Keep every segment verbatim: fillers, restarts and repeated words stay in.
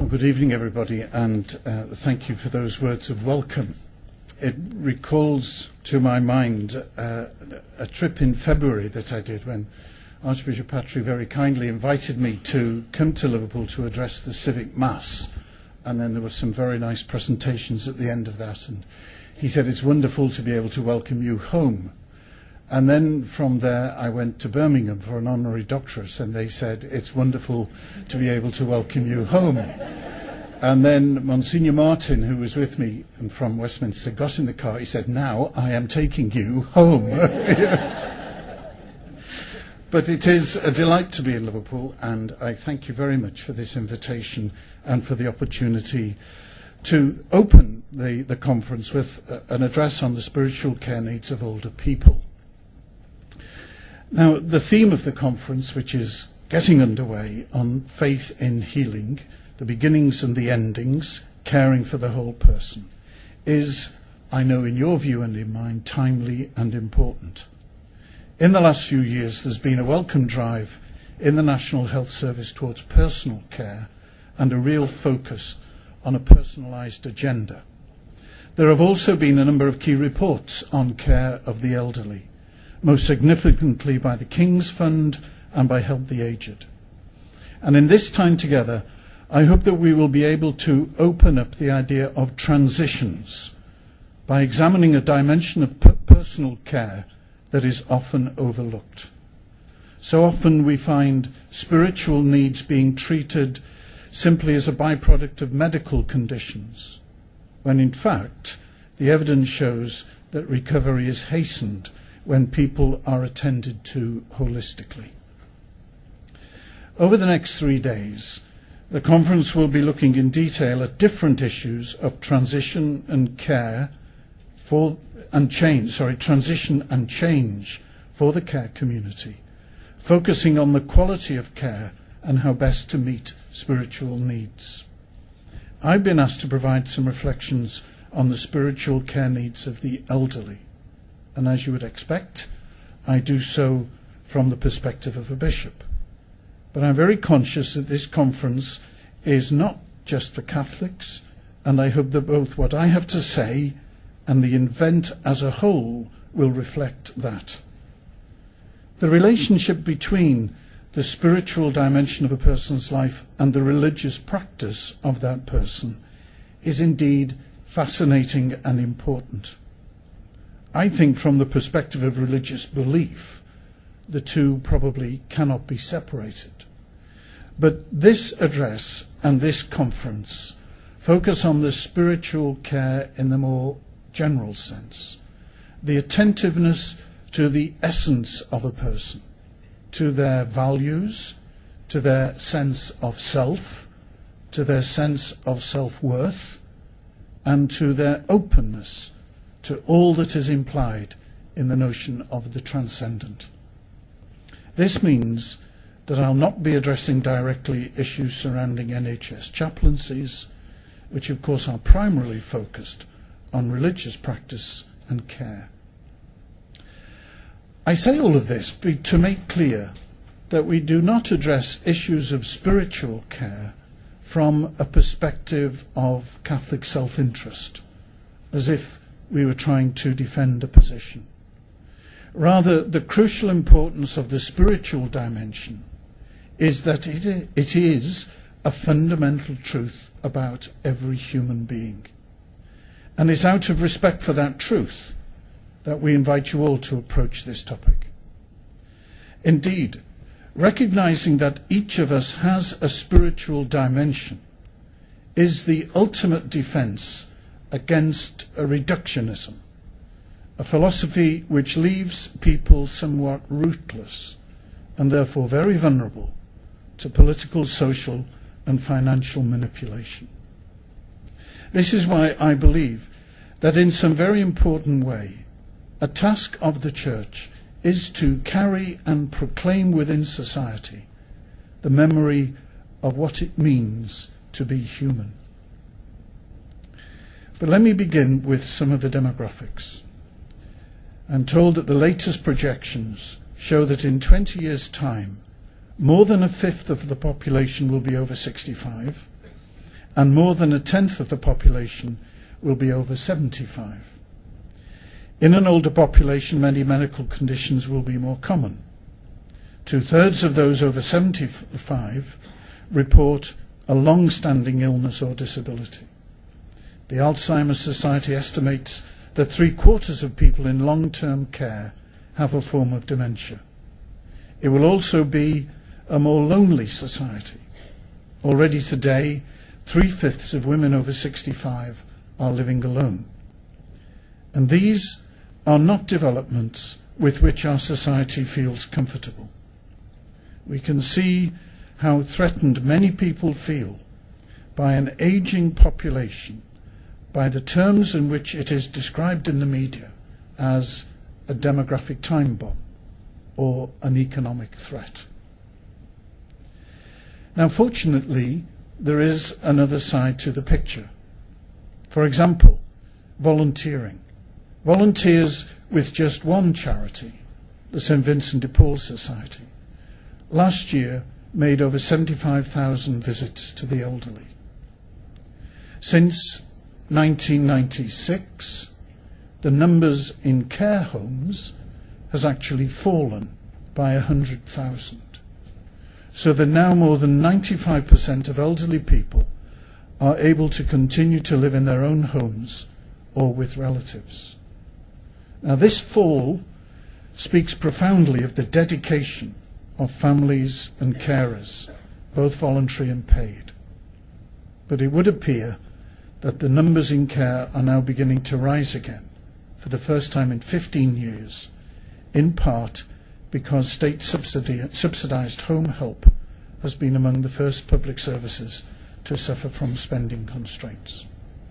good evening, everybody, and uh, thank you for those words of welcome. It recalls to my mind uh, a trip in February that I did when Archbishop Patrick very kindly invited me to come to Liverpool to address the civic mass, and then there were some very nice presentations at the end of that, and he said it's wonderful to be able to welcome you home. And then from there I went to Birmingham for an honorary doctorate, and they said it's wonderful to be able to welcome you home. And then Monsignor Martin, who was with me and from Westminster, got in the car. He said, now I am taking you home. But it is a delight to be in Liverpool, and I thank you very much for this invitation and for the opportunity to open the, the conference with an address on the spiritual care needs of older people. Now, the theme of the conference, which is getting underway on faith in healing, the beginnings and the endings, caring for the whole person, is, I know in your view and in mine, timely and important. In the last few years, there's been a welcome drive in the National Health Service towards personal care and a real focus on a personalised agenda. There have also been a number of key reports on care of the elderly, most significantly by the King's Fund and by Help the Aged. And in this time together, I hope that we will be able to open up the idea of transitions by examining a dimension of per- personal care that is often overlooked. So often we find spiritual needs being treated simply as a byproduct of medical conditions, when in fact the evidence shows that recovery is hastened when people are attended to holistically. Over the next three days, the conference will be looking in detail at different issues of transition and care for and change, sorry, transition and change for the care community, focusing on the quality of care and how best to meet spiritual needs. I've been asked to provide some reflections on the spiritual care needs of the elderly, and as you would expect, I do so from the perspective of a bishop. But I'm very conscious that this conference is not just for Catholics, and I hope that both what I have to say and the event as a whole will reflect that. The relationship between the spiritual dimension of a person's life and the religious practice of that person is indeed fascinating and important. I think from the perspective of religious belief, the two probably cannot be separated. But this address and this conference focus on the spiritual care in the more general sense, the attentiveness to the essence of a person, to their values, to their sense of self, to their sense of self-worth, and to their openness to all that is implied in the notion of the transcendent. This means that I'll not be addressing directly issues surrounding N H S chaplaincies, which of course are primarily focused on religious practice and care. I say all of this to make clear that we do not address issues of spiritual care from a perspective of Catholic self-interest, as if we were trying to defend a position. Rather, the crucial importance of the spiritual dimension is that it, it is a fundamental truth about every human being. And it's out of respect for that truth that we invite you all to approach this topic. Indeed, recognizing that each of us has a spiritual dimension is the ultimate defense against a reductionism, a philosophy which leaves people somewhat rootless and therefore very vulnerable to political, social and financial manipulation. This is why I believe that in some very important way, a task of the Church is to carry and proclaim within society the memory of what it means to be human. But let me begin with some of the demographics. I'm told that the latest projections show that in twenty years' time, more than a fifth of the population will be over sixty-five, and more than a tenth of the population will be over seventy-five. In an older population, many medical conditions will be more common. Two-thirds of those over seventy-five report a long-standing illness or disability. The Alzheimer's Society estimates that three-quarters of people in long-term care have a form of dementia. It will also be a more lonely society. Already today, three-fifths of women over sixty-five are living alone. And these are not developments with which our society feels comfortable. We can see how threatened many people feel by an aging population, by the terms in which it is described in the media as a demographic time bomb or an economic threat. Now, fortunately, there is another side to the picture. For example, volunteering. Volunteers with just one charity, the Saint Vincent de Paul Society, last year made over seventy-five thousand visits to the elderly. Since nineteen ninety-six, the numbers in care homes has actually fallen by one hundred thousand. So that now more than ninety-five percent of elderly people are able to continue to live in their own homes or with relatives. Now, this fall speaks profoundly of the dedication of families and carers, both voluntary and paid. But it would appear that the numbers in care are now beginning to rise again for the first time in fifteen years, in part because state subsidised home help has been among the first public services to suffer from spending constraints.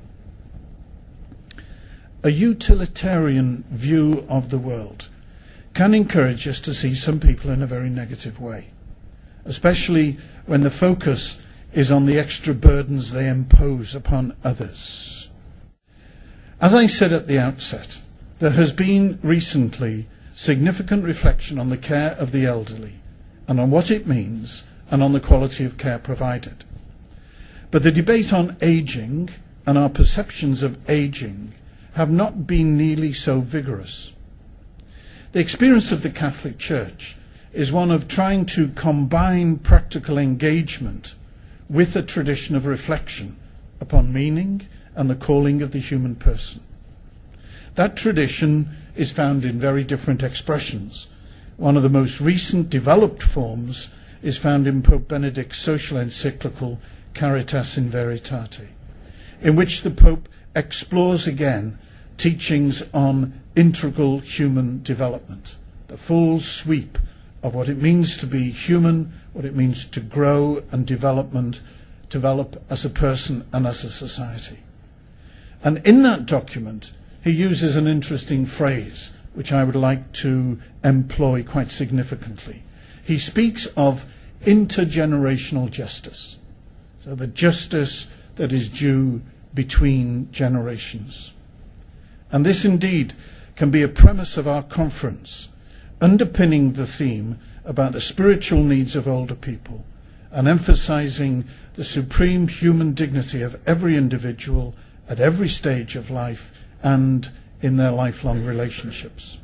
A utilitarian view of the world can encourage us to see some people in a very negative way, especially when the focus is on the extra burdens they impose upon others. As I said at the outset, there has been recently significant reflection on the care of the elderly and on what it means and on the quality of care provided. But the debate on ageing and our perceptions of ageing have not been nearly so vigorous. The experience of the Catholic Church is one of trying to combine practical engagement with a tradition of reflection upon meaning and the calling of the human person. That tradition is found in very different expressions. One of the most recent developed forms is found in Pope Benedict's social encyclical Caritas in Veritate, in which the Pope explores again teachings on integral human development, the full sweep of what it means to be human, what it means to grow and development, develop as a person and as a society. And in that document, he uses an interesting phrase, which I would like to employ quite significantly. He speaks of intergenerational justice, so the justice that is due between generations. And this indeed can be a premise of our conference, underpinning the theme about the spiritual needs of older people and emphasizing the supreme human dignity of every individual at every stage of life and in their lifelong relationships.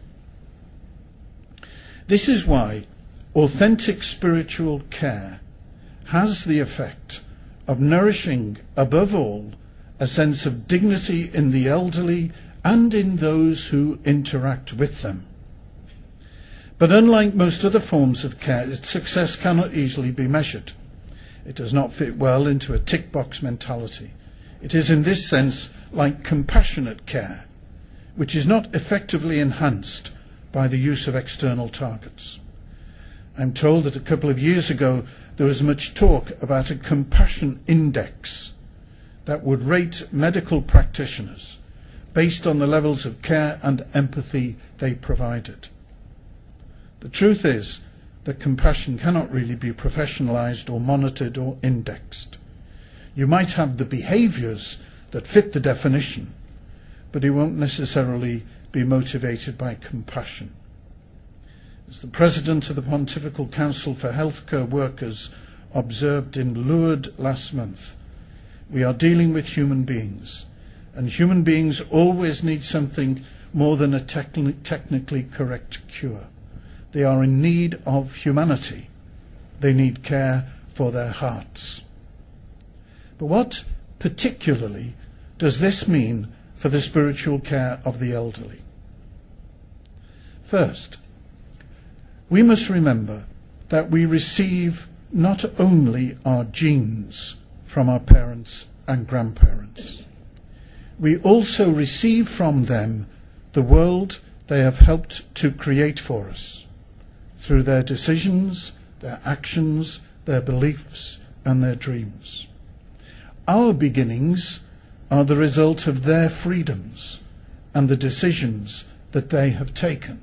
This is why authentic spiritual care has the effect of nourishing, above all, a sense of dignity in the elderly and in those who interact with them. But unlike most other forms of care, its success cannot easily be measured. It does not fit well into a tick box mentality. It is in this sense like compassionate care, which is not effectively enhanced by the use of external targets. I'm told that a couple of years ago there was much talk about a compassion index that would rate medical practitioners based on the levels of care and empathy they provided. The truth is that compassion cannot really be professionalized or monitored or indexed. You might have the behaviors that fit the definition, but it won't necessarily be motivated by compassion. As the President of the Pontifical Council for Healthcare Workers observed in Lourdes last month, we are dealing with human beings, and human beings always need something more than a techni- technically correct cure. They are in need of humanity. They need care for their hearts. But what particularly does this mean for the spiritual care of the elderly? First, we must remember that we receive not only our genes from our parents and grandparents, we also receive from them the world they have helped to create for us through their decisions, their actions, their beliefs, and their dreams. Our beginnings are the result of their freedoms and the decisions that they have taken.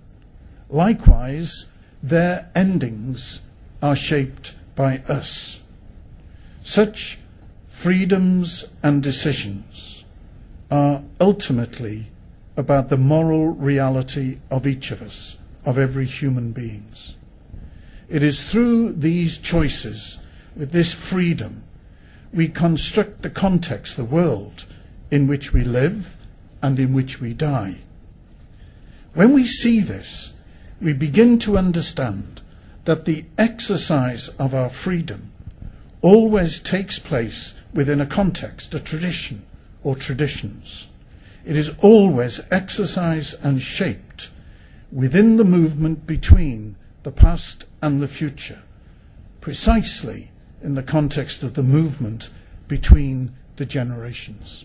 Likewise, their endings are shaped by us. Such freedoms and decisions are ultimately about the moral reality of each of us, of every human being. It is through these choices, with this freedom, we construct the context, the world in which we live and in which we die. When we see this, we begin to understand that the exercise of our freedom always takes place within a context, a tradition or traditions. It is always exercised and shaped within the movement between the past and the future, precisely in the context of the movement between the generations.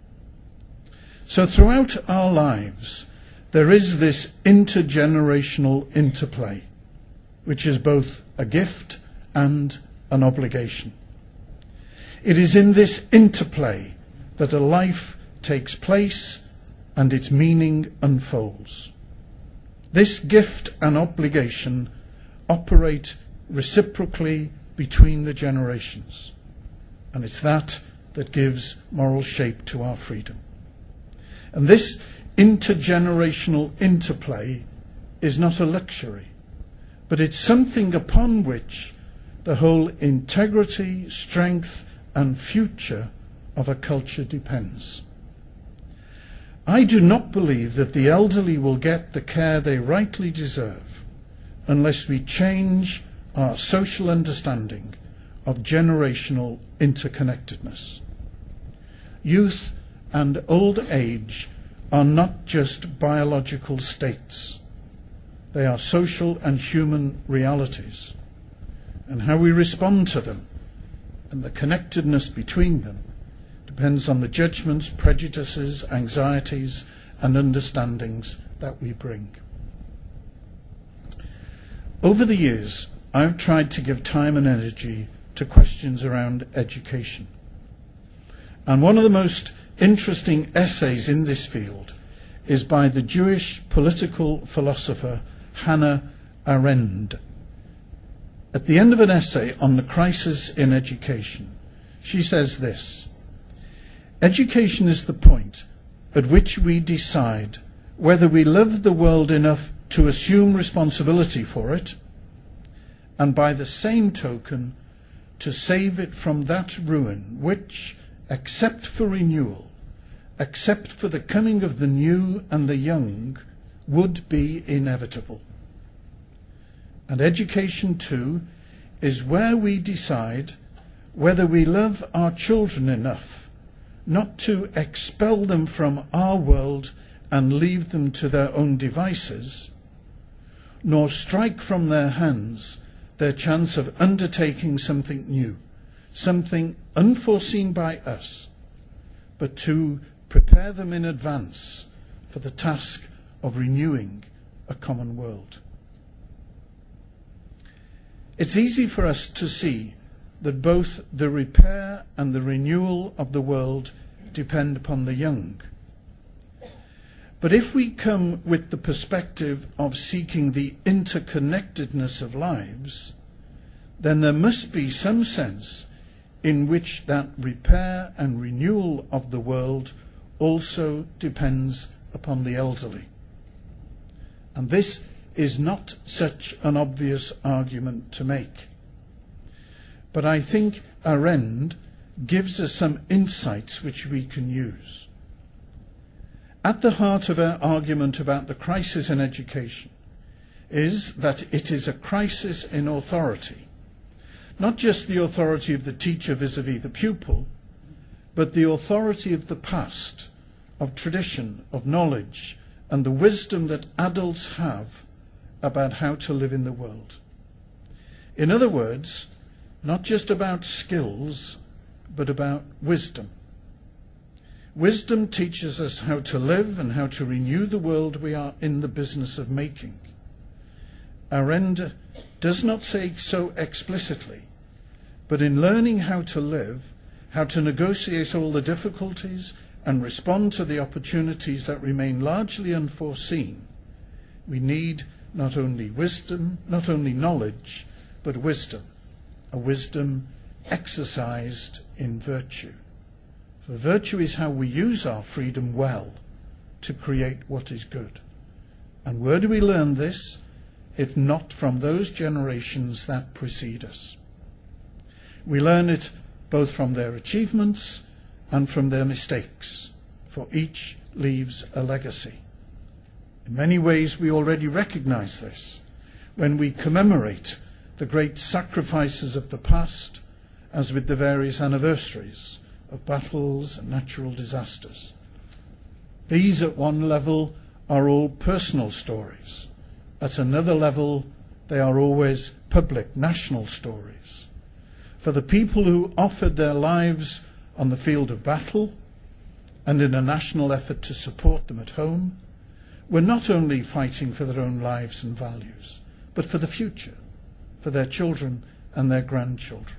So throughout our lives, there is this intergenerational interplay, which is both a gift and an obligation. It is in this interplay that a life takes place and its meaning unfolds. This gift and obligation operate reciprocally between the generations, and it's that that gives moral shape to our freedom. And this intergenerational interplay is not a luxury, but it's something upon which the whole integrity, strength, and future of a culture depends. I do not believe that the elderly will get the care they rightly deserve unless we change our social understanding of generational interconnectedness. Youth and old age are not just biological states. They are social and human realities, and how we respond to them and the connectedness between them depends on the judgments, prejudices, anxieties, and understandings that we bring. Over the years, I've tried to give time and energy to questions around education. And one of the most interesting essays in this field is by the Jewish political philosopher Hannah Arendt. At the end of an essay on the crisis in education, she says this: "Education is the point at which we decide whether we love the world enough to assume responsibility for it, and by the same token to save it from that ruin which, except for renewal, except for the coming of the new and the young, would be inevitable. And education, too, is where we decide whether we love our children enough not to expel them from our world and leave them to their own devices, nor strike from their hands their chance of undertaking something new, something unforeseen by us, but to prepare them in advance for the task of renewing a common world." It's easy for us to see that both the repair and the renewal of the world depend upon the young. But if we come with the perspective of seeking the interconnectedness of lives, then there must be some sense in which that repair and renewal of the world also depends upon the elderly. And this is not such an obvious argument to make. But I think Arendt gives us some insights which we can use. At the heart of our argument about the crisis in education is that it is a crisis in authority. Not just the authority of the teacher vis-à-vis the pupil, but the authority of the past, of tradition, of knowledge, and the wisdom that adults have about how to live in the world. In other words, not just about skills, but about wisdom. Wisdom teaches us how to live and how to renew the world we are in the business of making. Our end does not say so explicitly, but in learning how to live, how to negotiate all the difficulties and respond to the opportunities that remain largely unforeseen, we need not only wisdom, not only knowledge, but wisdom, a wisdom exercised in virtue. For virtue is how we use our freedom well to create what is good. And where do we learn this, if not from those generations that precede us? We learn it both from their achievements and from their mistakes, for each leaves a legacy. In many ways we already recognize this when we commemorate the great sacrifices of the past, as with the various anniversaries of battles and natural disasters. These at one level are all personal stories. At another level they are always public, national stories. For the people who offered their lives on the field of battle and in a national effort to support them at home were not only fighting for their own lives and values, but for the future, for their children and their grandchildren.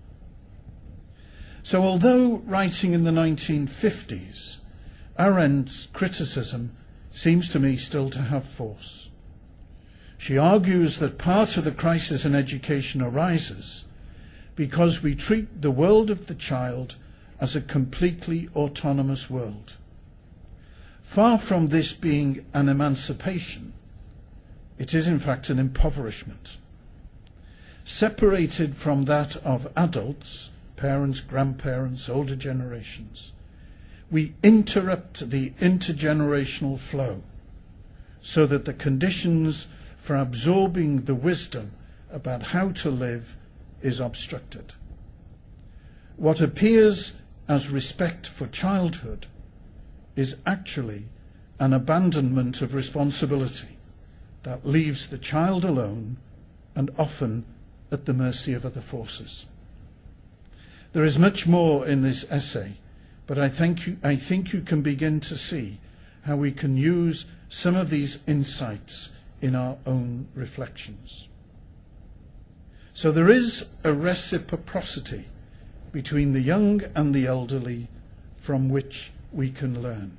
So although writing in the nineteen fifties, Arendt's criticism seems to me still to have force. She argues that part of the crisis in education arises because we treat the world of the child as a completely autonomous world. Far from this being an emancipation, it is in fact an impoverishment. Separated from that of adults, parents, grandparents, older generations, we interrupt the intergenerational flow so that the conditions for absorbing the wisdom about how to live is obstructed. What appears as respect for childhood is actually an abandonment of responsibility that leaves the child alone and often at the mercy of other forces. There is much more in this essay, but I think you, I think you can begin to see how we can use some of these insights in our own reflections. So there is a reciprocity between the young and the elderly from which we can learn.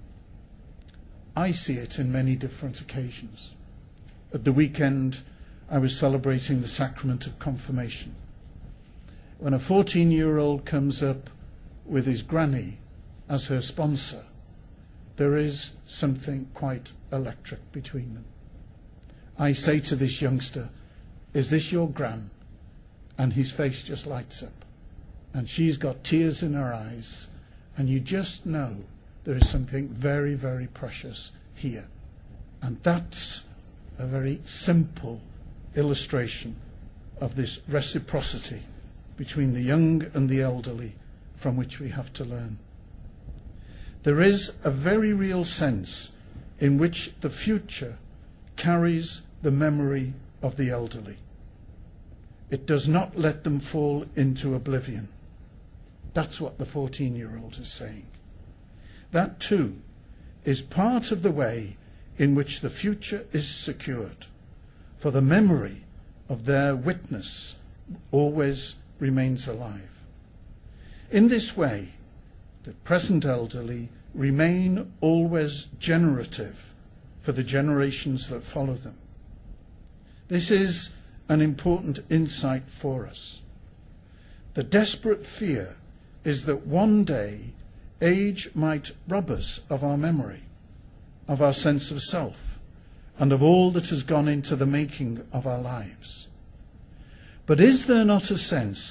I see it in many different occasions. At the weekend, I was celebrating the sacrament of confirmation. When a fourteen-year-old comes up with his granny as her sponsor, there is something quite electric between them. I say to this youngster, "Is this your gran?" And his face just lights up. And she's got tears in her eyes. And you just know there is something very, very precious here. And that's a very simple illustration of this reciprocity between the young and the elderly from which we have to learn. There is a very real sense in which the future carries the memory of the elderly. It does not let them fall into oblivion. That's what the fourteen-year-old is saying. That too is part of the way in which the future is secured, for the memory of their witness always remains alive. In this way, the present elderly remain always generative for the generations that follow them. This is an important insight for us. The desperate fear is that one day age might rob us of our memory, of our sense of self, and of all that has gone into the making of our lives. But is there not a sense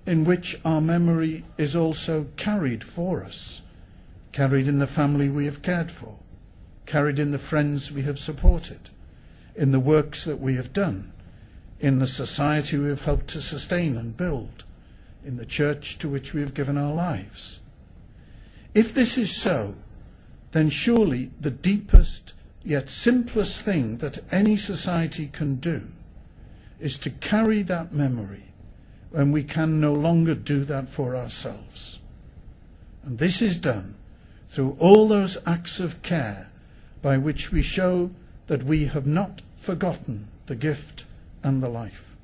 in which our memory is also carried for us, carried in the family we have cared for, carried in the friends we have supported, in the works that we have done, in the society we have helped to sustain and build, in the church to which we have given our lives. If this is so, then surely the deepest yet simplest thing that any society can do is to carry that memory when we can no longer do that for ourselves. And this is done through all those acts of care by which we show that we have not forgotten the gift and the life.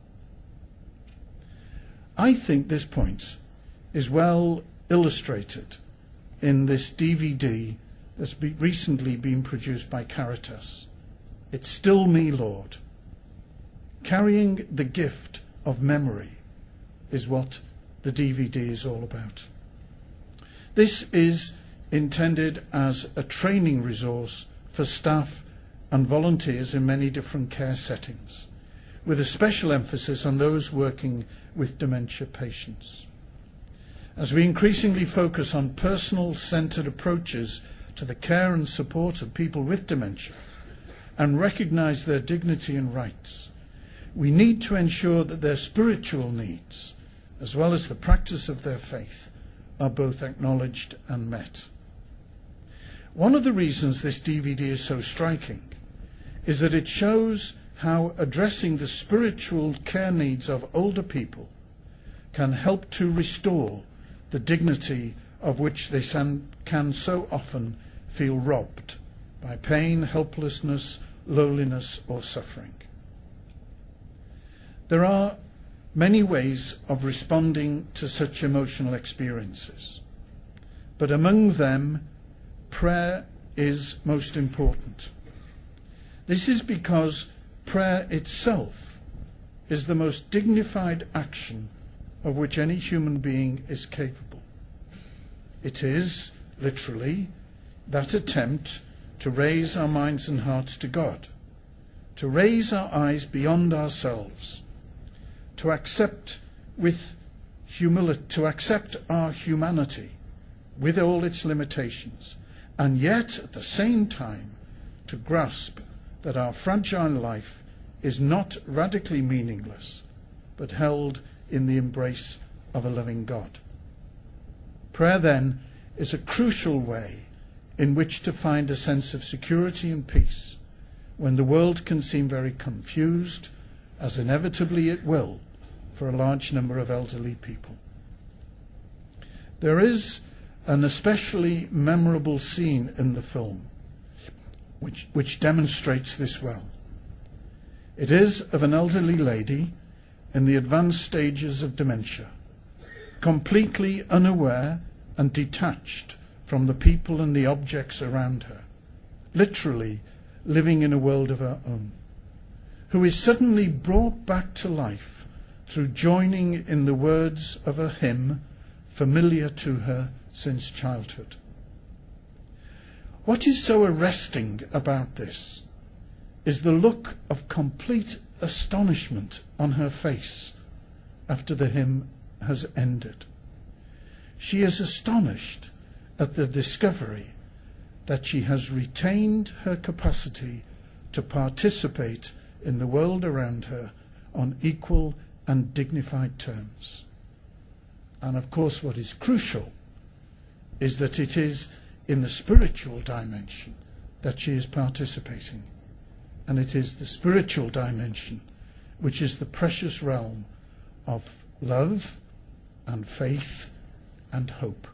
I think this point is well illustrated in this D V D that's be recently been produced by Caritas. It's Still Me, Lord. Carrying the gift of memory is what the D V D is all about. This is intended as a training resource for staff and volunteers in many different care settings, with a special emphasis on those working with dementia patients. As we increasingly focus on personal-centred approaches to the care and support of people with dementia and recognise their dignity and rights, we need to ensure that their spiritual needs, as well as the practice of their faith, are both acknowledged and met. One of the reasons this D V D is so striking is that it shows how addressing the spiritual care needs of older people can help to restore the dignity of which they can so often feel robbed by pain, helplessness, loneliness, or suffering. There are many ways of responding to such emotional experiences, but among them, prayer is most important. This is because prayer itself is the most dignified action of which any human being is capable. It is, literally, that attempt to raise our minds and hearts to God, to raise our eyes beyond ourselves, to accept with humility, to accept our humanity with all its limitations, and yet at the same time to grasp that our fragile life is not radically meaningless, but held in the embrace of a loving God. Prayer, then, is a crucial way in which to find a sense of security and peace when the world can seem very confused, as inevitably it will for a large number of elderly people. There is an especially memorable scene in the film which, which demonstrates this well. It is of an elderly lady in the advanced stages of dementia, completely unaware and detached from the people and the objects around her, literally living in a world of her own, who is suddenly brought back to life through joining in the words of a hymn familiar to her since childhood. What is so arresting about this is the look of complete astonishment on her face after the hymn has ended. She is astonished at the discovery that she has retained her capacity to participate in the world around her on equal and dignified terms. And of course, what is crucial is that it is in the spiritual dimension that she is participating. And it is the spiritual dimension which is the precious realm of love and faith and hope.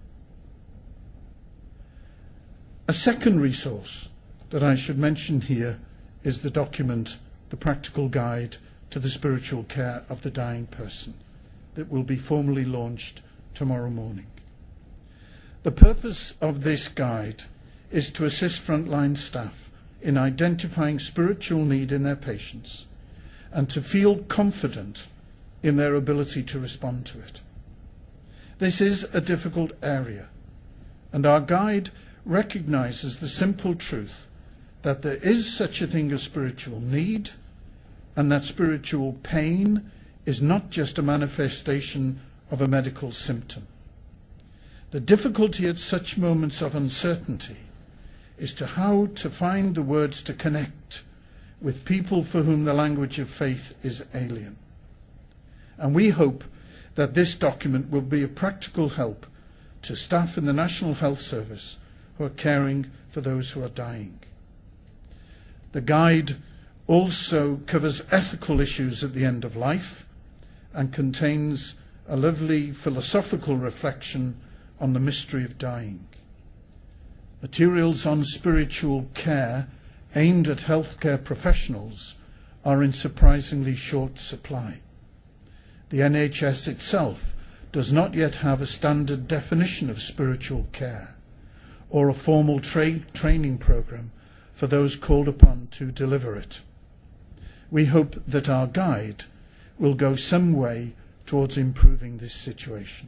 A second resource that I should mention here is the document, The Practical Guide to the Spiritual Care of the Dying Person, that will be formally launched tomorrow morning. The purpose of this guide is to assist frontline staff in identifying spiritual need in their patients and to feel confident in their ability to respond to it. This is a difficult area, and our guide recognizes the simple truth that there is such a thing as spiritual need, and that spiritual pain is not just a manifestation of a medical symptom. The difficulty at such moments of uncertainty is to how to find the words to connect with people for whom the language of faith is alien. And we hope that this document will be a practical help to staff in the National Health Service who are caring for those who are dying. The guide also covers ethical issues at the end of life and contains a lovely philosophical reflection on the mystery of dying. Materials on spiritual care aimed at healthcare professionals are in surprisingly short supply. The N H S itself does not yet have a standard definition of spiritual care or a formal tra- training program for those called upon to deliver it. We hope that our guide will go some way towards improving this situation.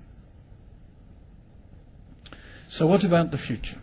So what about the future?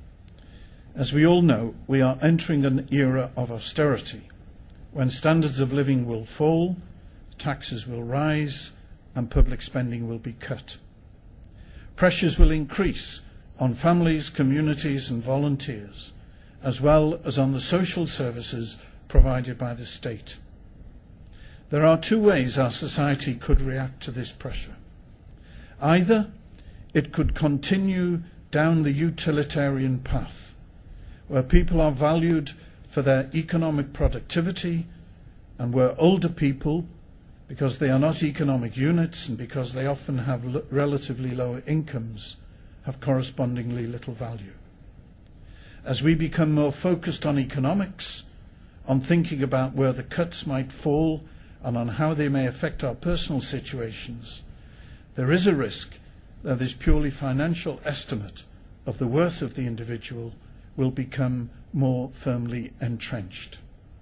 As we all know, we are entering an era of austerity when standards of living will fall, taxes will rise, and public spending will be cut. Pressures will increase on families, communities and volunteers, as well as on the social services provided by the state. There are two ways our society could react to this pressure. Either it could continue down the utilitarian path, where people are valued for their economic productivity and where older people, because they are not economic units and because they often have l- relatively lower incomes, have correspondingly little value. As we become more focused on economics, on thinking about where the cuts might fall and on how they may affect our personal situations, there is a risk that this purely financial estimate of the worth of the individual will become more firmly entrenched.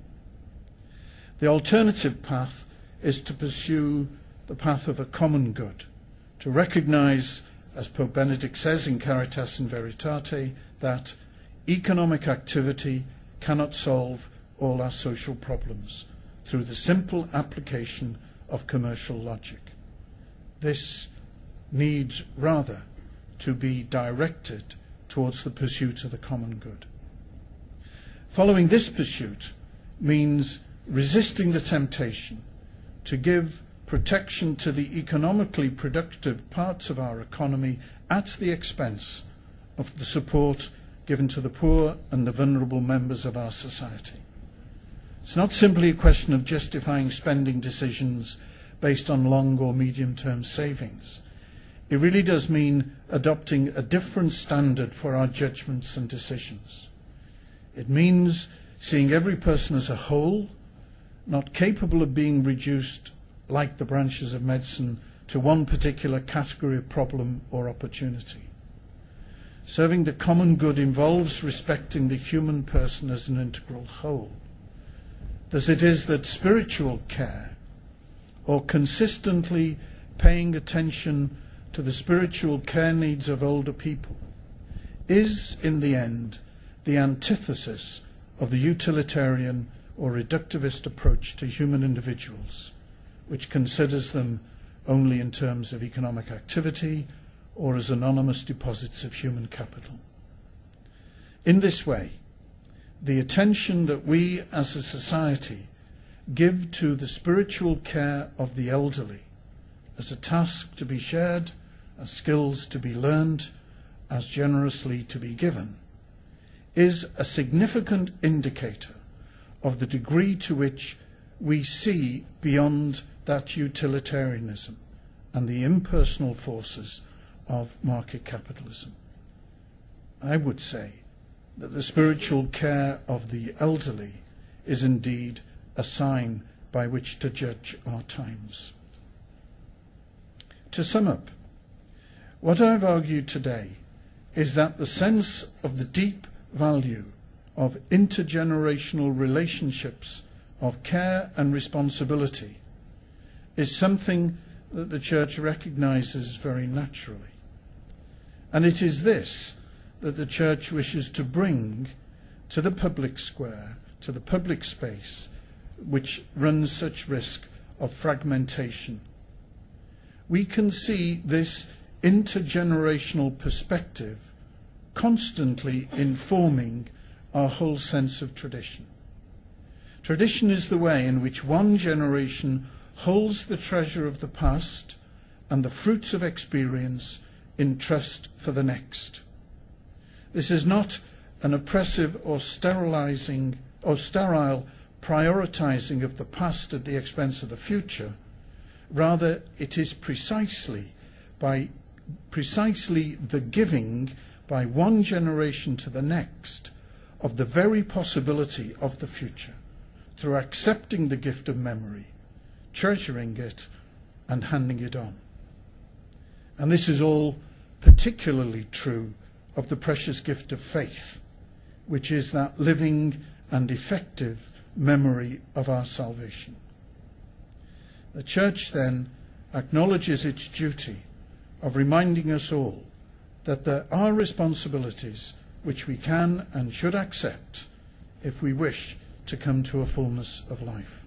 The alternative path is to pursue the path of a common good, to recognise, as Pope Benedict says in Caritas in Veritate, that economic activity cannot solve all our social problems through the simple application of commercial logic. This needs rather to be directed towards the pursuit of the common good. Following this pursuit means resisting the temptation to give protection to the economically productive parts of our economy at the expense of the support given to the poor and the vulnerable members of our society. It's not simply a question of justifying spending decisions based on long or medium-term savings. It really does mean adopting a different standard for our judgments and decisions. It means seeing every person as a whole, not capable of being reduced, like the branches of medicine, to one particular category of problem or opportunity. Serving the common good involves respecting the human person as an integral whole. Thus it is that spiritual care, or consistently paying attention to the spiritual care needs of older people, is, in the end, the antithesis of the utilitarian or reductivist approach to human individuals, which considers them only in terms of economic activity or as anonymous deposits of human capital. In this way, the attention that we as a society give to the spiritual care of the elderly as a task to be shared, as skills to be learned, as generously to be given, is a significant indicator of the degree to which we see beyond that utilitarianism and the impersonal forces of market capitalism. I would say that the spiritual care of the elderly is indeed a sign by which to judge our times. To sum up, what I've argued today is that the sense of the deep value of intergenerational relationships of care and responsibility is something that the Church recognises very naturally. And it is this that the Church wishes to bring to the public square, to the public space, which runs such risk of fragmentation. we can see this intergenerational perspective constantly informing our whole sense of tradition. Tradition is the way in which one generation holds the treasure of the past and the fruits of experience in trust for the next. This is not an oppressive or sterilizing or sterile prioritizing of the past at the expense of the future. Rather, it is precisely by precisely the giving by one generation to the next of the very possibility of the future, through accepting the gift of memory, treasuring it, and handing it on. And this is all particularly true of the precious gift of faith, which is that living and effective memory of our salvation. The Church then acknowledges its duty of reminding us all that there are responsibilities which we can and should accept if we wish to come to a fullness of life.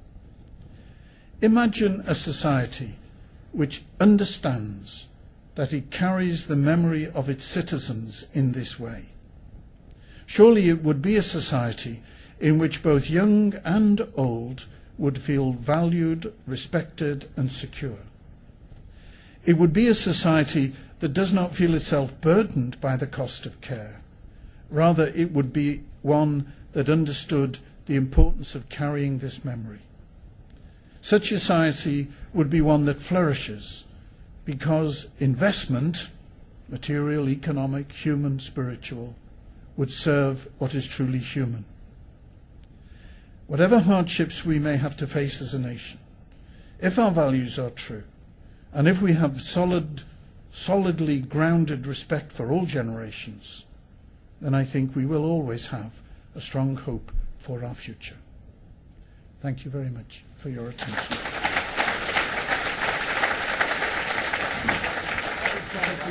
Imagine a society which understands that it carries the memory of its citizens in this way. Surely it would be a society in which both young and old would feel valued, respected, and secure. It would be a society that does not feel itself burdened by the cost of care. Rather, it would be one that understood the importance of carrying this memory. Such a society would be one that flourishes because investment, material, economic, human, spiritual, would serve what is truly human. Whatever hardships we may have to face as a nation, if our values are true, and if we have solid, solidly grounded respect for all generations, then I think we will always have a strong hope for our future. Thank you very much for your attention.